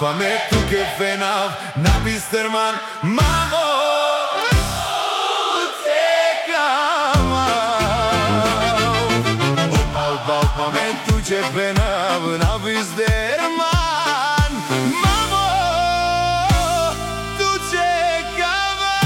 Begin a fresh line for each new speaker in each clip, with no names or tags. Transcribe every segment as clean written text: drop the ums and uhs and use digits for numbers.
pa me tu che fenav na Bisterman, mamo pa me tu che fenav na Bisterman, mamo tu čekava.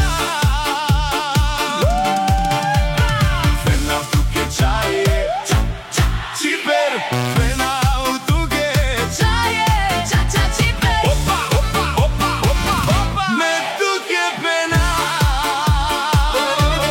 Fenav tu che čaje Ciper, fenav tu che
Čaje, ča Ciper.
Opa, opa, opa, opa, opa me tu che fenav.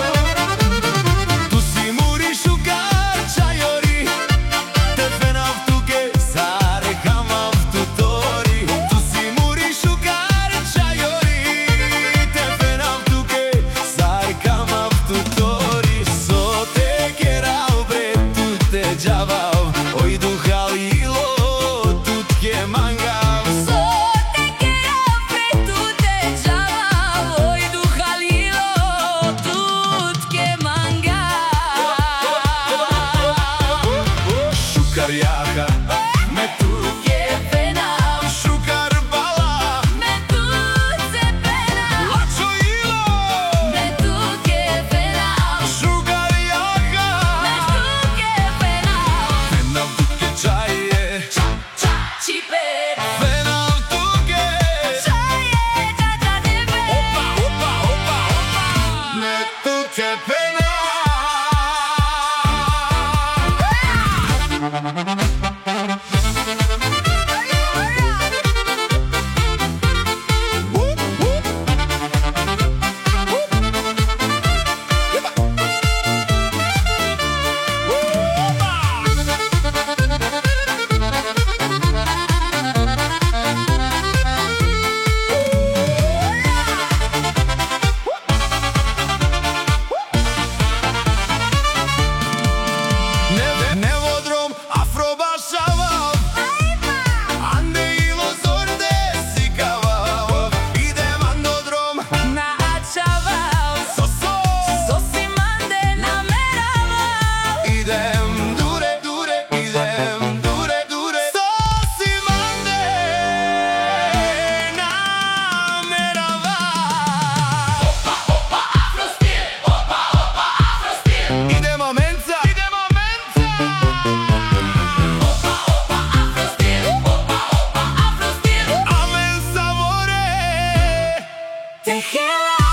Tu si muri šukar čajori, te fenav tu che sare kamav tu tori. Tu si muri šukar čajori, te fenav tu che sare kamav tu tori. So te kerao bre tu te džavav, oj duhalilo tu tke mangav.
So te kerao pre tu te džavav, oj duhalilo tut ke manga.
Šukar jaha me tu
Je fenav,
šukar bala
me tu se fenav.
Lačo ilo
Me tu ke fenav,
šukar jaha
me tu ke fenav.
Fenav tu che čaje
Ča Ciper.
Fenav tu che
Čaje, ča Ciper.
Opa, opa, opa, opa me tu che fenav. Nevodrom afrobašavav, ande ilo zorde sikavav. Idem andodrom
Na Ačavav,
soso,
sosi mande nameraval.
idem dure, dure, idem dure, dure. Sosi mande namerava. Opa, opa, afrostil, opa, opa, afrostil. Idemo menca, idemo menca.
Opa, opa, afrostil, opa, opa, afrostil.
Amen savore.
Te hela.